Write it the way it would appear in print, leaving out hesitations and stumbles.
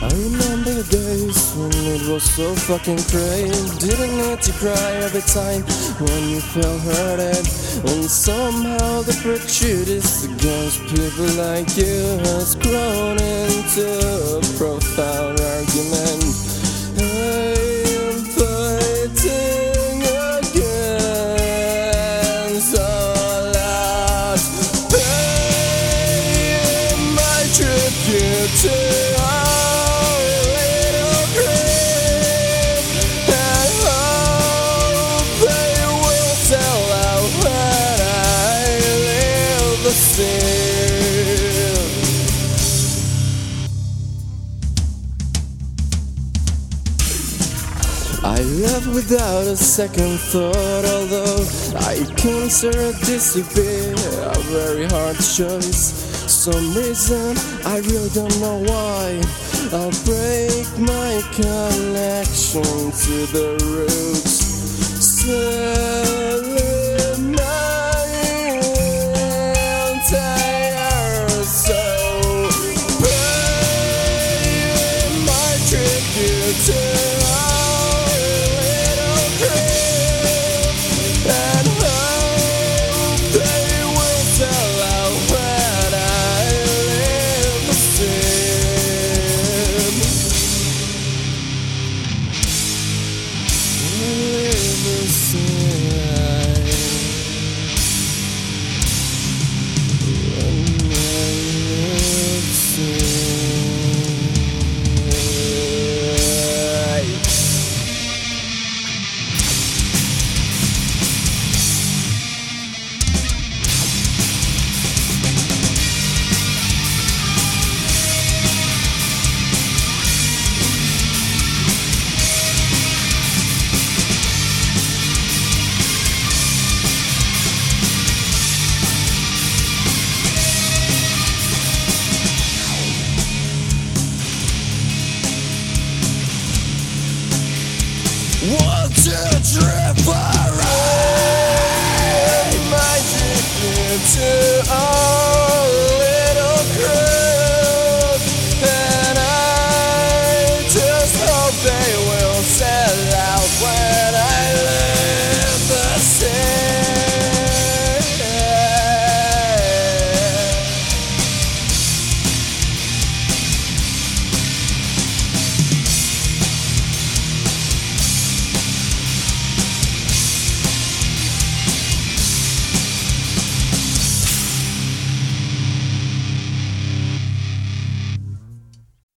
I remember the days when it was so fucking great. Didn't need to cry every time when you felt hurted. And somehow the prejudice against people like you has grown into a profound argument. I'm fighting against all odds, paying my tribute to I love without a second thought, although I consider this to be a very hard choice. Some reason I really don't know why. I'll break my connection to the roots, selling my entire soul, paying my tribute to One, two, three.